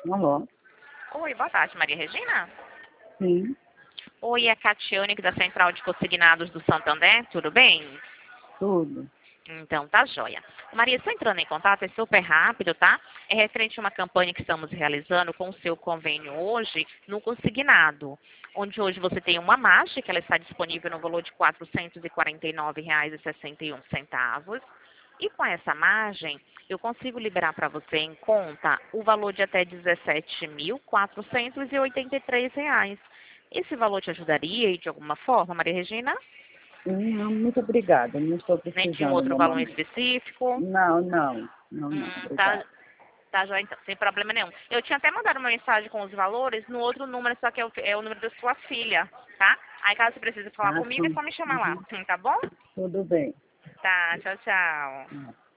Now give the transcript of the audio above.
Alô? Oi, boa tarde, Maria Regina. Sim, Oi, é a Catiane aqui da Central de Consignados do Santander, tudo bem? tudo. Então, tá joia. Maria, estou entrando em contato, é super rápido, tá? É referente a uma campanha que estamos realizando com o seu convênio hoje no consignado, onde hoje você tem uma margem, que ela está disponível no valor de R$ 449,61. E com essa margem, eu consigo liberar para você em conta o valor de até R$ 17.483. Esse valor te ajudaria de alguma forma, Maria Regina? Não, muito obrigada. Não estou Nem tinha um precisando outro no valor momento. específico? Não. Tá, Obrigada. tá joia, então, sem problema nenhum. Eu tinha até mandado uma mensagem com os valores no outro número, só que é o número da sua filha, tá? Aí caso você precise falar Ah, comigo, é sim. só me chamar lá, Uhum. tá bom? Tudo bem. Tá, tchau, tchau. Ah.